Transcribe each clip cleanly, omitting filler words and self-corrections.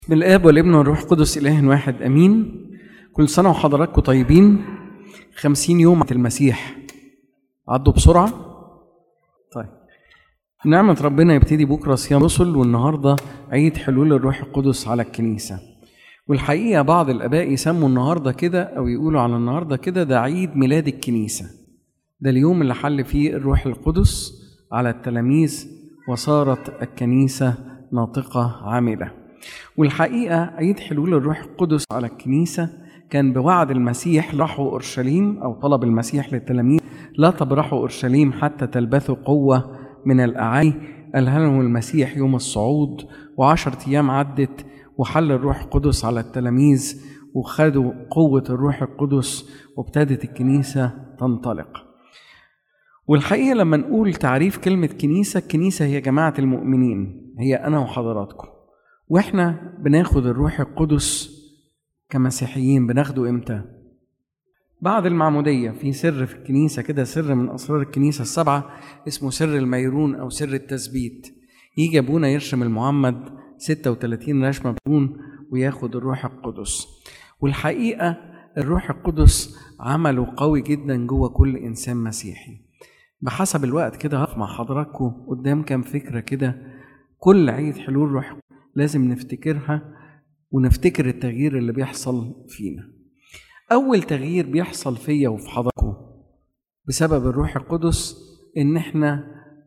بالآب والابن والروح القدس إله واحد أمين. كل سنة وحضراتكم طيبين. 50 يوم المسيح عدوا بسرعة. طيب، نعمة ربنا يبتدي بكرة صيام رسل، والنهاردة عيد حلول الروح القدس على الكنيسة. والحقيقة بعض الآباء يسموا النهاردة كده أو يقولوا على النهاردة كده ده عيد ميلاد الكنيسة. ده اليوم اللي حل فيه الروح القدس على التلاميذ وصارت الكنيسة ناطقة عاملة. والحقيقة عيد حلول الروح القدس على الكنيسة كان بوعد المسيح راحوا أورشليم، أو طلب المسيح للتلاميذ لا تبرحوا أورشليم حتى تلبثوا قوة من الأعالي. قالها لهم المسيح يوم الصعود، و10 أيام عدت وحل الروح القدس على التلاميذ وخدوا قوة الروح القدس وابتدت الكنيسة تنطلق. والحقيقة لما نقول تعريف كلمة كنيسة، الكنيسة هي جماعة المؤمنين، هي أنا وحضراتكم. وإحنا بناخد الروح القدس كمسيحيين بناخده إمتى؟ بعد المعمودية. في سر في الكنيسة كده، سر من أسرار الكنيسة السبعة اسمه سر الميرون أو سر التثبيت. يجي أبونا يرشم المعمد 36 رشمة بدون وياخد الروح القدس. والحقيقة الروح القدس عمله قوي جدا جوه كل إنسان مسيحي. بحسب الوقت كده هقف مع حضراتكم قدام كام فكرة كده. كل عيد حلول روح لازم نفتكرها ونفتكر التغيير اللي بيحصل فينا. أول تغيير بيحصل فيا وفي حضراتكم بسبب الروح القدس إن إحنا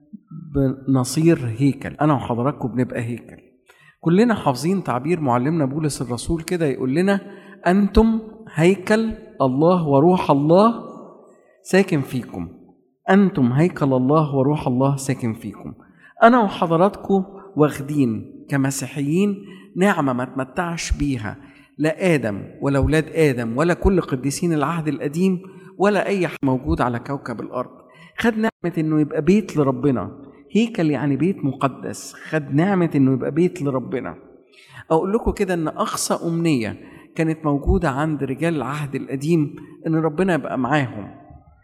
بنصير هيكل. أنا وحضراتكم بنبقى هيكل. كلنا حافظين تعبير معلمنا بولس الرسول كده، يقول لنا أنتم هيكل الله وروح الله ساكن فيكم. أنتم هيكل الله وروح الله ساكن فيكم. أنا وحضراتكم واخدين كمسيحيين نعمة ما تمتعش بيها لا آدم ولا أولاد آدم ولا كل قديسين العهد القديم ولا أي حد موجود على كوكب الأرض. خد نعمة إنه يبقى بيت لربنا. هيكل يعني بيت مقدس. خد نعمة إنه يبقى بيت لربنا. أقول لكم كده إن أقصى أمنية كانت موجودة عند رجال العهد القديم إن ربنا يبقى معاهم.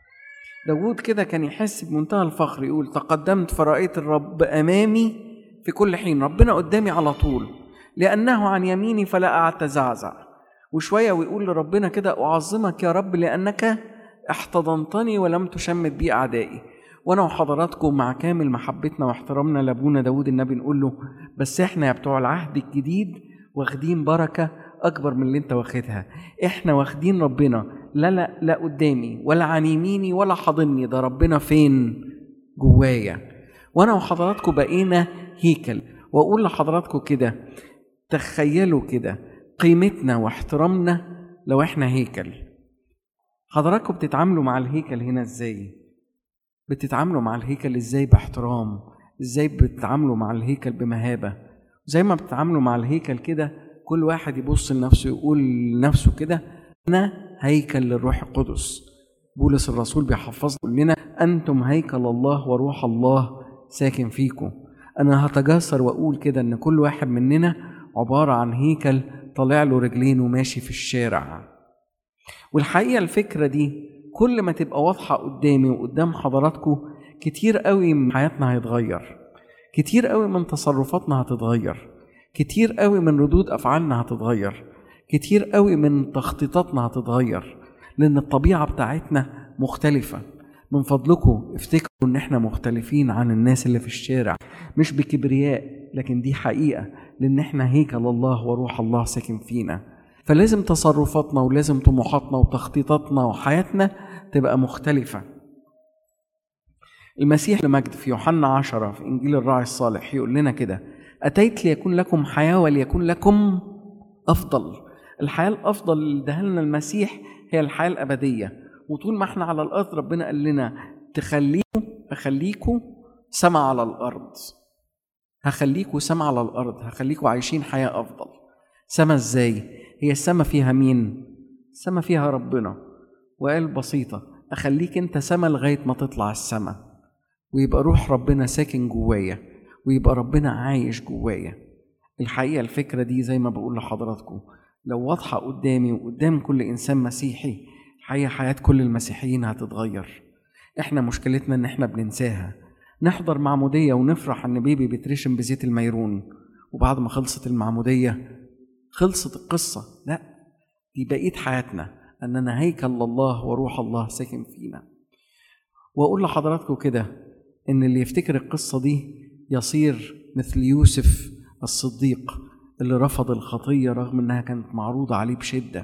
داود كده كان يحس بمنتهى الفخر، يقول تقدمت فرأيت الرب أمامي في كل حين. ربنا قدامي على طول، لأنه عن يميني فلا أتزعزع. وشوية ويقول لربنا كده أعظمك يا رب لأنك احتضنتني ولم تشمت بي أعدائي. وأنا وحضراتكم مع كامل محبتنا واحترامنا لأبونا داود النبي نقول له بس إحنا يا بتوع العهد الجديد واخدين بركة أكبر من اللي أنت واخدها. إحنا واخدين ربنا لا قدامي ولا عن يميني ولا حاضني. ده ربنا فين؟ جوايا. وأنا وحضراتكم بقينا هيكل. وأقول لحضراتكم كده، تخيلوا كده قيمتنا واحترامنا لو إحنا هيكل. حضراتكم بتتعاملوا مع الهيكل هنا إزاي؟ بتتعاملوا مع الهيكل إزاي؟ باحترام. إزاي بتتعاملوا مع الهيكل؟ بمهابة. زي ما بتتعاملوا مع الهيكل كده كل واحد يبص لنفسه يقول لنفسه كده أنا هيكل للروح القدس. بولس الرسول بيحفظ لنا أنتم هيكل الله وروح الله ساكن فيكم. أنا هتجسر وأقول كده أن كل واحد مننا عبارة عن هيكل طالع له رجلين وماشي في الشارع. والحقيقة الفكرة دي كل ما تبقى واضحة قدامي وقدام حضراتكم كتير قوي من حياتنا هيتغير، كتير قوي من تصرفاتنا هتتغير، كتير قوي من ردود أفعالنا هتتغير، كتير قوي من تخطيطاتنا هتتغير، لأن الطبيعة بتاعتنا مختلفة. من فضلكم افتكروا ان احنا مختلفين عن الناس اللي في الشارع، مش بكبرياء لكن دي حقيقة، لان احنا هيكل الله وروح الله ساكن فينا. فلازم تصرفاتنا ولازم طموحاتنا وتخطيطاتنا وحياتنا تبقى مختلفة. المسيح لمجد في يوحنا 10 في إنجيل الراعي الصالح يقول لنا كده أتيت ليكون لكم حياة وليكون لكم أفضل. الحياة الأفضل اللي اداها لنا المسيح هي الحياة الأبدية. وطول ما احنا على الأرض ربنا قال لنا أخليكوا سما على الأرض. هخليكوا سما على الأرض، هخليكوا عايشين حياة أفضل. سما إزاي؟ هي السما فيها مين؟ السما فيها ربنا. وقال بسيطة أخليك أنت سما لغاية ما تطلع السما، ويبقى روح ربنا ساكن جوايا، ويبقى ربنا عايش جوايا. الحقيقة الفكرة دي زي ما بقول لحضراتكم لو واضحة قدامي وقدام كل إنسان مسيحي، الحقيقة حياة كل المسيحيين هتتغير. إحنا مشكلتنا إن إحنا بننساها. نحضر معمودية ونفرح إن بيبي بيترشم بزيت الميرون، وبعد ما خلصت المعمودية خلصت القصة، لا، دي بقية حياتنا، أننا هيكل الله وروح الله ساكن فينا. وأقول لحضراتكم كده إن اللي يفتكر القصة دي يصير مثل يوسف الصديق اللي رفض الخطية رغم إنها كانت معروضة عليه بشدة.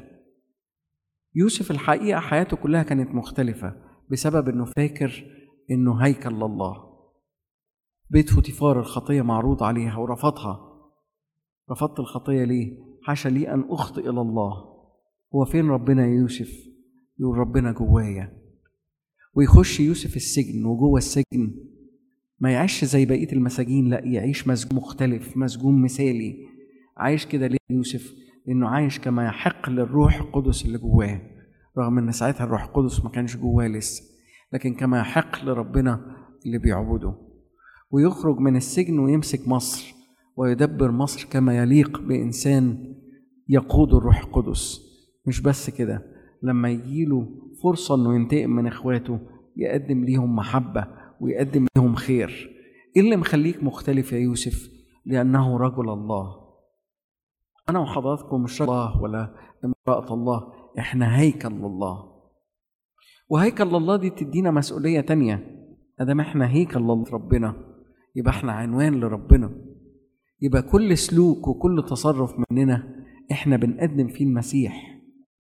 يوسف الحقيقة حياته كلها كانت مختلفة بسبب إنه فاكر إنه هيكل الله. بيت فوتيفار الخطية معروض عليها ورفضها. رفضت الخطية ليه؟ حاشا لي أن أخطئ إلى الله. هو فين ربنا يا يوسف؟ يقول ربنا جوايا. ويخش يوسف السجن، وجوه السجن ما يعيش زي بقية المساجين، لا، يعيش مسجون مختلف، مسجون مثالي. عايش كده ليه يوسف؟ لأنه عايش كما يحق للروح القدس اللي جواه، رغم أن ساعتها الروح القدس ما كانش جواه لسه، لكن كما يحق لربنا اللي بيعبده. ويخرج من السجن ويمسك مصر ويدبر مصر كما يليق بإنسان يقود الروح القدس. مش بس كده، لما يجيله فرصة أنه ينتقم من إخواته يقدم ليهم محبة ويقدم ليهم خير. إيه اللي مخليك مختلف يا يوسف؟ لأنه رجل الله. أنا وحضراتكم مش رجل الله ولا امرأة الله، إحنا هيكل الله. وهيكل الله دي تدينا مسؤولية تانية. أدام إحنا هيكل الله ربنا، يبقى إحنا عنوان لربنا. يبقى كل سلوك وكل تصرف مننا إحنا بنقدم فيه المسيح.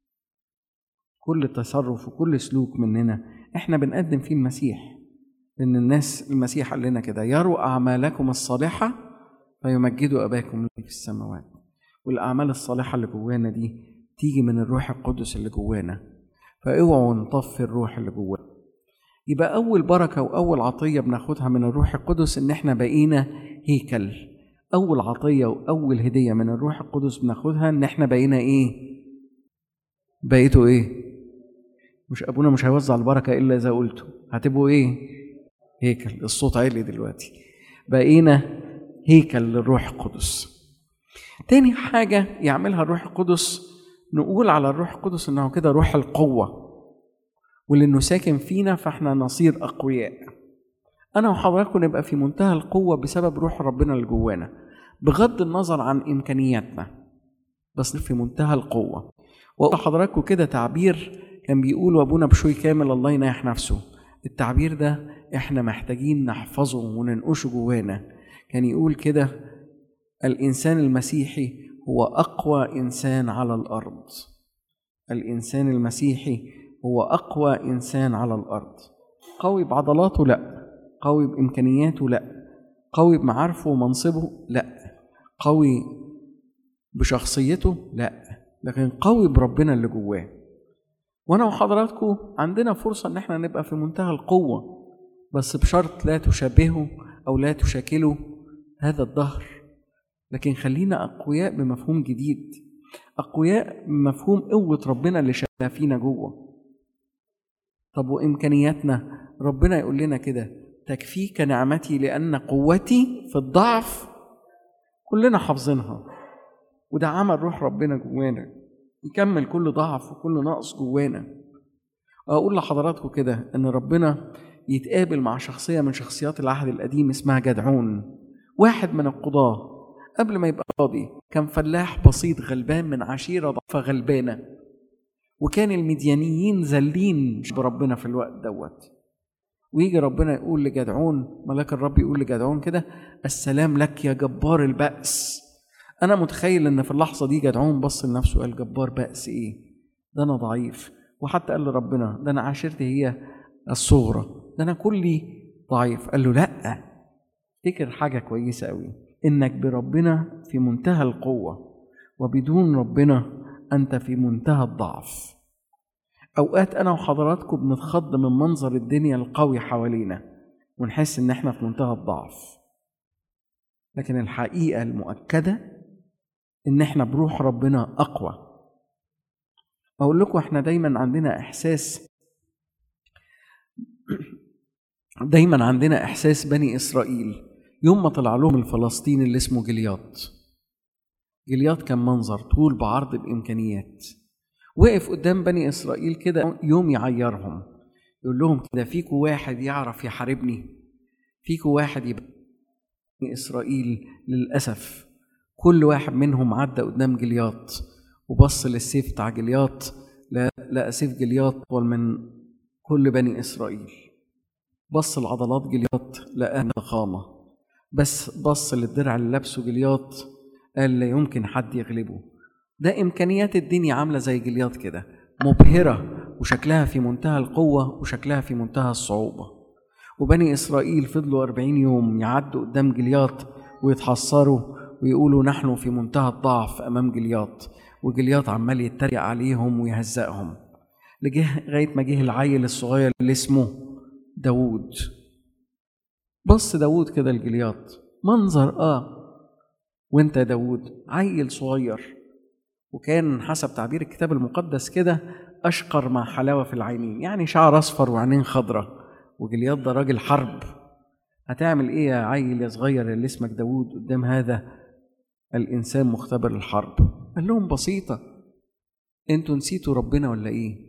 كل تصرف وكل سلوك مننا إحنا بنقدم فيه المسيح. لأن الناس المسيح قال لنا كده: يروا أعمالكم الصالحة فيمجدوا أباكم الذي في السماوات. والأعمال الصالحة اللي جوانا دي تيجي من الروح القدس اللي جوانا، فاوعوا نطفي الروح اللي جوانا. يبقى أول بركة وأول عطية بناخدها من الروح القدس إن إحنا بقينا هيكل. أول عطية وأول هدية من الروح القدس بناخدها إن إحنا بقينا إيه؟ بقيتوا إيه؟ مش أبونا مش هيوزع البركة إلا إذا قلته. هتبقوا إيه؟ هيكل. الصوت عالي دلوقتي. بقينا هيكل للروح القدس. تاني حاجة يعملها الروح القدس، نقول على الروح القدس إنه كده روح القوة، ولأنه ساكن فينا فإحنا نصير أقوياء. أنا وحضراتكم نبقى في منتهى القوة بسبب روح ربنا اللي جوانا، بغض النظر عن إمكانياتنا، بس في منتهى القوة. وأقول لحضراتكم كده تعبير كان بيقول أبونا بشوي كامل الله ينيح نفسه. التعبير ده إحنا محتاجين نحفظه وننقشه جوانا. كان يقول كده: الإنسان المسيحي هو أقوى إنسان على الأرض. الإنسان المسيحي هو أقوى إنسان على الأرض. قوي بعضلاته؟ لا. قوي بإمكانياته؟ لا. قوي بمعارفه ومنصبه؟ لا. قوي بشخصيته؟ لا. لكن قوي بربنا اللي جواه. وأنا وحضراتكم عندنا فرصة إن احنا نبقى في منتهى القوة، بس بشرط لا تشابهوا أو لا تشاكلوا هذا الدهر. لكن خلينا أقوياء بمفهوم جديد، أقوياء بمفهوم قوة ربنا اللي شايلها فينا جوه. طب وإمكانياتنا؟ ربنا يقول لنا كده: تكفيك نعمتي لأن قوتي في الضعف. كلنا حافظينها، وده عمل روح ربنا جوانا يكمل كل ضعف وكل نقص جوانا. أقول لحضراتكم كده إن ربنا يتقابل مع شخصية من شخصيات العهد القديم اسمها جدعون، واحد من القضاة. قبل ما يبقى قاضي كان فلاح بسيط غلبان من عشيرة ضعفة غلبانة، وكان المديانيين ذلين بربنا في الوقت دوت. ويجي ربنا يقول لجدعون، ملاك الرب يقول لجدعون كده: السلام لك يا جبار البأس. أنا متخيل إن في اللحظة دي جدعون بص لنفسه قال: جبار بأس إيه؟ ده أنا ضعيف. وحتى قال لربنا: ده أنا عشيرتي هي الصغرى، ده أنا كلي ضعيف. قال له: لأ، افتكر حاجة كويسة قوي، إنك بربنا في منتهى القوة، وبدون ربنا أنت في منتهى الضعف. أوقات أنا وحضراتكم بنتخض من منظر الدنيا القوي حوالينا ونحس إن إحنا في منتهى الضعف، لكن الحقيقة المؤكدة إن إحنا بروح ربنا أقوى. أقول لكم إحنا دايما عندنا إحساس بني إسرائيل يوم ما طلع لهم الفلسطيني اللي اسمه جلياط. جلياط كان منظر طول بعرض بإمكانيات، وقف قدام بني إسرائيل كده يوم يعيرهم، يقول لهم كده: فيكوا واحد يعرف يحاربني؟ فيكوا واحد يبقى؟ بني إسرائيل للأسف كل واحد منهم عدى قدام جلياط وبص للسيف بتاع جلياط، لقى سيف جلياط أطول من كل بني إسرائيل. بص لعضلات جلياط لقاها ضخامة، بس بص للدرع اللي لابسه جلياط قال لا يمكن حد يغلبه. ده إمكانيات الدنيا عاملة زي جلياط كده، مبهرة وشكلها في منتهى القوة وشكلها في منتهى الصعوبة. وبني إسرائيل فضلوا 40 يوم يعدوا قدام جلياط ويتحصروا ويقولوا نحن في منتهى الضعف أمام جلياط، وجلياط عمال يتريق عليهم ويهزقهم لغاية ما جه العيل الصغير اللي اسمه داوود. بص داوود كده لجلياط، منظر وانت داوود عيل صغير، وكان حسب تعبير الكتاب المقدس كده أشقر مع حلاوة في العينين، يعني شعر أصفر وعينين خضرة، وجلياط ده راجل حرب. هتعمل إيه يا عيل يا صغير اللي اسمك داوود قدام هذا الإنسان مختبر الحرب؟ قال لهم بسيطة، انتوا نسيتوا ربنا ولا إيه؟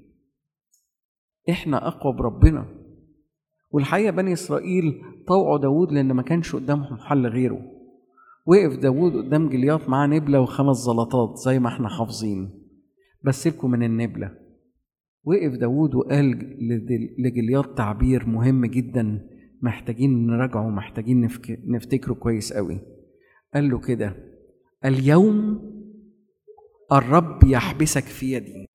إحنا أقوى بربنا. والحقيقة بني إسرائيل طوعوا داوود لأن ما كانش قدامهم حل غيره. وقف داوود قدام جلياط معاه نبلة و5 زلطات زي ما احنا حافظين، بس سيبكم من النبلة. وقف داوود وقال لجلياط تعبير مهم جدا محتاجين نراجعه ومحتاجين نفتكره كويس قوي. قال له كده: اليوم الرب يحبسك في يدي.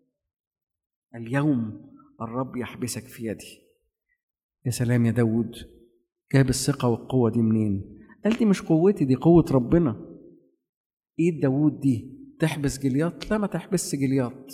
اليوم الرب يحبسك في يدي. يا سلام يا داوود، جاب الثقة والقوة دي منين؟ قال دي مش قوتي، دي قوة ربنا. ايد داوود دي تحبس جلياط؟ لا، ما تحبسش جلياط.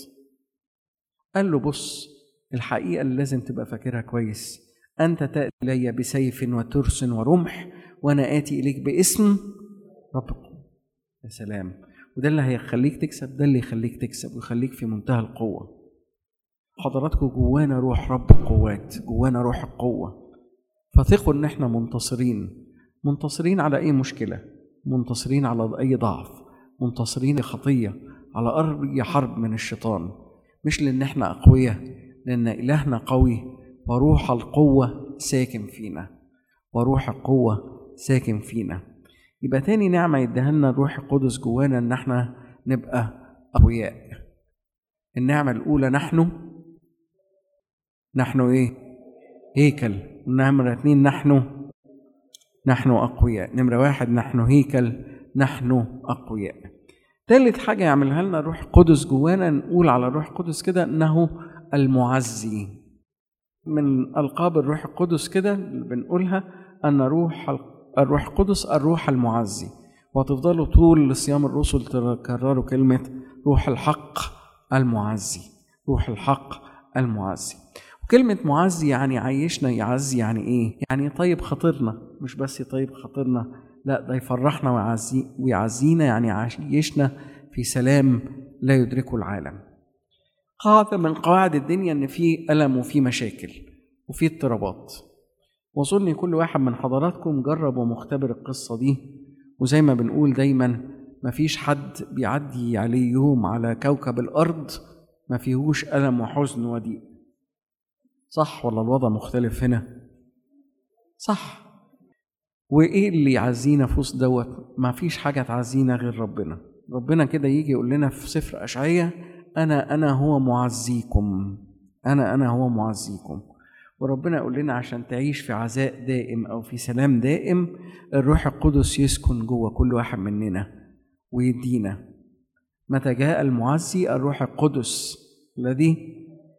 قال له بص، الحقيقة اللي لازم تبقى فاكرها كويس، أنت تأتي إلي بسيف وترس ورمح، وأنا آتي إليك باسم ربكم. يا سلام، وده اللي هيخليك تكسب، ده اللي يخليك تكسب ويخليك في منتهى القوة. حضراتكم جوانا روح رب القوات، جوانا روح القوة، فثقوا إن احنا منتصرين. منتصرين على أي مشكلة، منتصرين على أي ضعف، منتصرين لخطية، على أرض حرب من الشيطان. مش لأن احنا أقوياء، لأن إلهنا قوي وروح القوة ساكن فينا، وروح القوة ساكن فينا. يبقى تاني نعمة يديها لنا الروح القدس جوانا إن احنا نبقى أقوياء. النعمة الأولى نحن إيه؟ هيكل. النعمة 2 نحن أقوياء. نمرة 1 نحن هيكل، نحن أقوياء. ثالث حاجة يعملها لنا الروح القدس جوانا، نقول على الروح القدس كده إنه المعزي. من ألقاب الروح القدس كده بنقولها أن الروح القدس الروح المعزي. وتفضلوا طول صيام الرسل تكرروا كلمة روح الحق المعزي، روح الحق المعزي. وكلمة معزي يعني عايشنا. يعزي يعني إيه؟ يعني يطيب خاطرنا، مش بس يطيب خاطرنا، لا ده يفرحنا ويعزينا، يعني عايشنا في سلام لا يدركه العالم. قاعدة من قواعد الدنيا إن في ألم وفي مشاكل وفي اضطرابات، وصلني كل واحد من حضراتكم جرب ومختبر القصة دي. وزي ما بنقول دايما، مفيش حد بيعدي عليه يوم على كوكب الأرض ما فيهوش ألم وحزن وضيق. صح ولا الوضع مختلف هنا؟ صح. وإيه اللي يعزينا في وسط دوت؟ ما فيش حاجة تعزينا غير ربنا. ربنا كده يجي يقول لنا في سفر أشعياء: أنا هو معزيكم، أنا هو معزيكم. وربنا يقول لنا عشان تعيش في عزاء دائم أو في سلام دائم، الروح القدس يسكن جوه كل واحد مننا ويدينا. متى جاء المعزي الروح القدس، الذي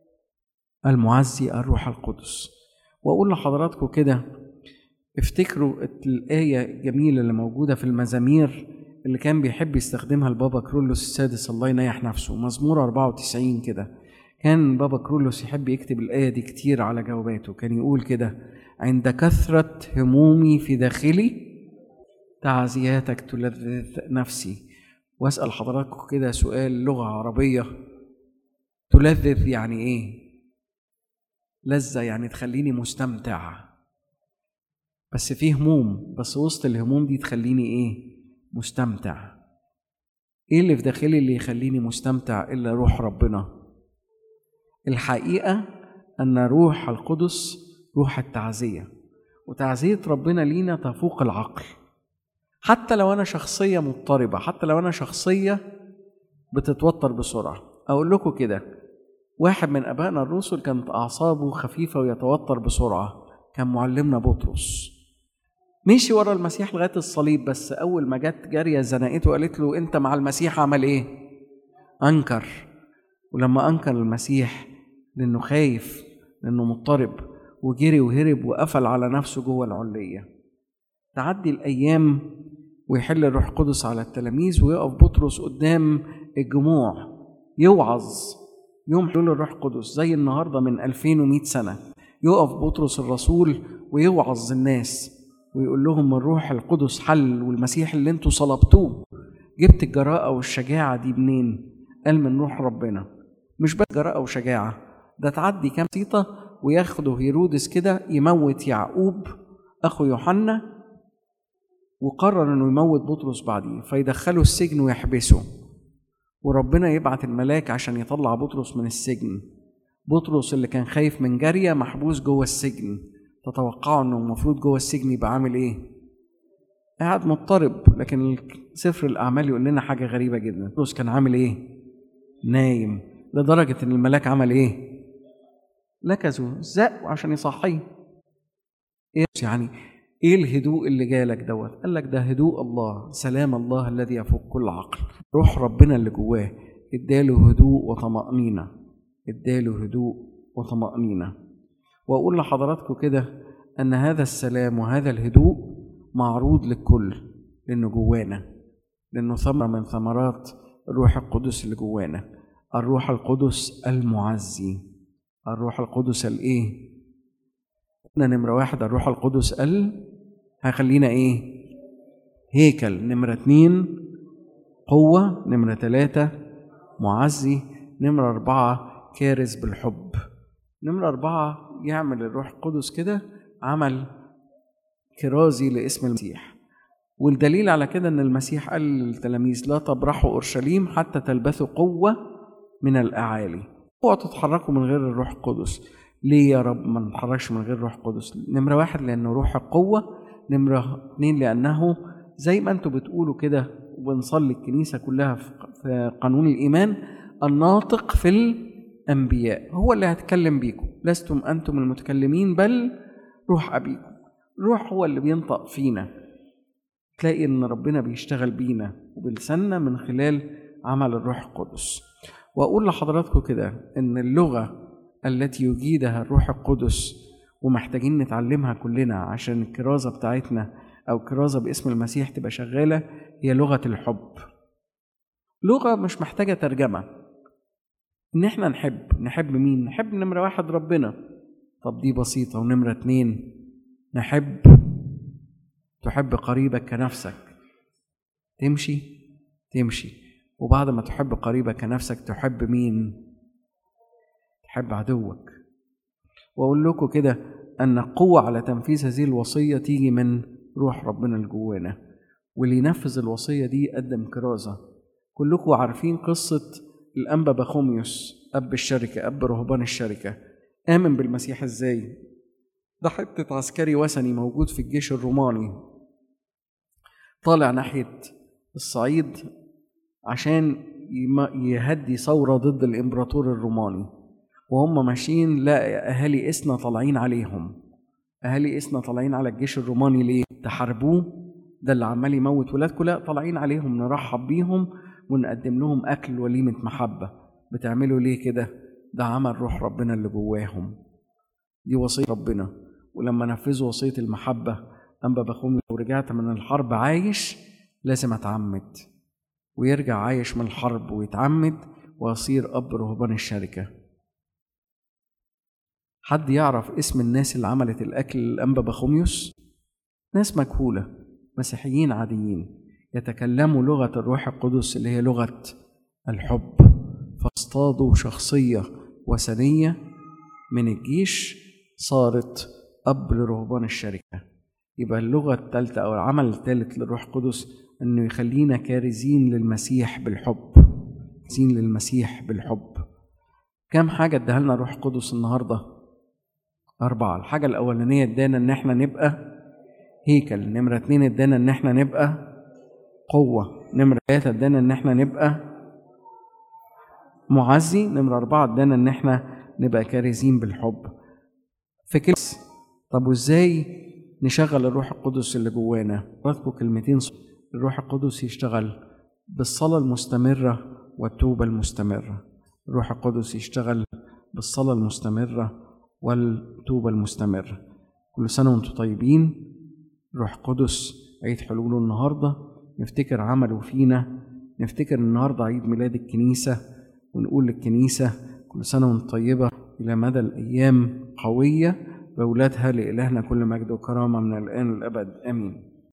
المعزي الروح القدس. وأقول لحضراتكم كده، افتكروا الآية الجميلة اللي موجودة في المزامير اللي كان بيحب يستخدمها البابا كرولوس السادس الله ينيح نفسه، مزمور 94 كده. كان بابا كرولوس يحب يكتب الآية دي كتير على جواباته. كان يقول كده: عند كثرة همومي في داخلي تعزياتك تلذذ نفسي. واسأل حضراتكم كده سؤال لغة عربية: تلذذ يعني ايه؟ لذة يعني تخليني مستمتع، بس فيه هموم، بس وسط الهموم دي تخليني ايه؟ مستمتع. ايه اللي في داخلي اللي يخليني مستمتع الا روح ربنا؟ الحقيقة ان روح القدس روح التعزية، وتعزية ربنا لينا تفوق العقل. حتى لو أنا شخصية مضطربة، حتى لو أنا شخصية بتتوتر بسرعة. أقول لكم كده، واحد من أبائنا الرسل كانت أعصابه خفيفة ويتوتر بسرعة، كان معلمنا بطرس. مشي ورا المسيح لغاية الصليب، بس أول ما جت جارية زنقته وقالت له أنت مع المسيح، عمل إيه؟ أنكر. ولما أنكر المسيح لأنه خايف، لأنه مضطرب، وجري وهرب وقفل على نفسه جوه العلية. تعدي الأيام ويحل الروح القدس على التلاميذ، ويقف بطرس قدام الجموع يوعظ. يوم حلول الروح القدس زي النهاردة من 2100 سنة، يقف بطرس الرسول ويوعظ الناس ويقول لهم الروح القدس حل، والمسيح اللي انتوا صلبتوه. جبت الجراءة والشجاعة دي منين؟ قال من روح ربنا. مش بس جراءة وشجاعة، ده تعدي كام بسيطة وياخده هيرودس كده يموت يعقوب أخو يوحنا، وقرر انه يموت بطرس بعديه، فيدخله السجن ويحبسه، وربنا يبعت الملاك عشان يطلع بطرس من السجن. بطرس اللي كان خايف من جارية محبوس جوه السجن. تتوقعوا انه المفروض جوه السجن يبقى عامل ايه؟ قاعد مضطرب. لكن سفر الأعمال يقول لنا حاجة غريبة جدا. بطرس كان عامل ايه؟ نايم، لدرجة ان الملاك عمل ايه؟ لكزه، زقه عشان يصحيه. ايه يعني ايه الهدوء اللي جالك دوت؟ قال لك ده هدوء الله، سلام الله الذي يفوق كل عقل. روح ربنا اللي جواه اداله هدوء وطمأنينة، اداله هدوء وطمأنينة. واقول لحضراتكم كده ان هذا السلام وهذا الهدوء معروض للكل، لانه جوانا، لانه ثمرة من ثمرات الروح القدس اللي جوانا. الروح القدس المعزي. الروح القدس الايه؟ نمرة واحد الروح القدس هيخلينا ايه؟ هيكل. نمرة 2 قوة. نمرة 3 معزي. نمرة 4 كارز بالحب. نمرة 4 يعمل الروح القدس كده عمل كرازي لاسم المسيح. والدليل على كده ان المسيح قال للتلاميذ لا تبرحوا اورشليم حتى تلبثوا قوة من الاعالي. اوعوا تتحركوا من غير الروح القدس. ليه يا رب ما نتحركش من غير الروح القدس؟ نمرة 1 لأنه روح القوة. نمرة 2 لأنه زي ما أنتوا بتقولوا كده وبنصلي الكنيسة كلها في قانون الإيمان، الناطق في الأنبياء هو اللي هتكلم بيكم. لستم أنتم المتكلمين بل روح أبيكم. روح هو اللي بينطق فينا. تلاقي إن ربنا بيشتغل بينا وبلساننا من خلال عمل الروح القدس. وأقول لحضراتكم كده إن اللغة التي يجيدها الروح القدس ومحتاجين نتعلمها كلنا عشان الكرازة بتاعتنا أو كرازة باسم المسيح تبقى شغالة، هي لغة الحب. لغة مش محتاجة ترجمة. إن احنا نحب مين؟ نحب نمرة 1 ربنا. طب دي بسيطة. ونمرة 2 تحب قريبك كنفسك. تمشي. وبعد ما تحب قريبك كنفسك تحب مين؟ تحب عدوك. وأقول لكم كده أن القوة على تنفيذ هذه الوصية تيجي من روح ربنا الجوانا، واللي ينفذ الوصية دي قدم كرازة. كلكم عارفين قصة الأنبا بخوميوس، أب الشركة، أب رهبان الشركة. آمن بالمسيح إزاي؟ ده حتة عسكري وثني موجود في الجيش الروماني، طالع ناحية الصعيد عشان يهدي ثورة ضد الإمبراطور الروماني. وهم ماشيين لا أهالي إسنا طالعين عليهم. أهالي إسنا طالعين على الجيش الروماني ليه؟ تحاربوه؟ ده اللي عمال يموت ولادكم؟ لا، طالعين عليهم نرحب بيهم ونقدم لهم أكل وليمة محبة. بتعملوا ليه كده؟ ده عمل روح ربنا اللي جواهم. دي وصية ربنا. ولما نفذوا وصية المحبة، أنبا بخوميوس لو رجعت من الحرب عايش لازم أتعمد، ويرجع عايش من الحرب ويتعمد ويصير أب رهبان الشركة. حد يعرف اسم الناس اللي عملت الأكل للأنبا بخوميوس؟ ناس مجهولة، مسيحيين عاديين يتكلموا لغة الروح القدس اللي هي لغة الحب، فاصطادوا شخصية وثنية من الجيش صارت أب لرهبان الشركة. يبقى اللغة الثالثة أو العمل الثالث للروح القدس أنه يخلينا كارزين للمسيح بالحب. كارزين للمسيح بالحب. كم حاجة اداها لنا الروح القدس النهاردة؟ 4. الحاجة الأولانية ادانا أن احنا نبقى هيكل. نمرة 2 ادانا أن احنا نبقى قوة. نمرة 3 ادانا ان احنا نبقى معزي. نمرة 4 ادانا ان احنا نبقى كارزين بالحب. في طب وازاي نشغل الروح القدس اللي جوانا؟ راتبوا كلمتين. الروح القدس يشتغل بالصلاة المستمرة والتوبة المستمرة. الروح القدس يشتغل بالصلاة المستمرة والتوبة المستمرة. كل سنة وانتم طيبين. روح قدس عيد حلوله النهاردة، نفتكر عمله فينا، نفتكر النهاردة عيد ميلاد الكنيسة، ونقول للكنيسة كل سنة وانت طيبة إلى مدى الأيام قوية بأولادها. لإلهنا كل مجد وكرامة من الآن والأبد، آمين.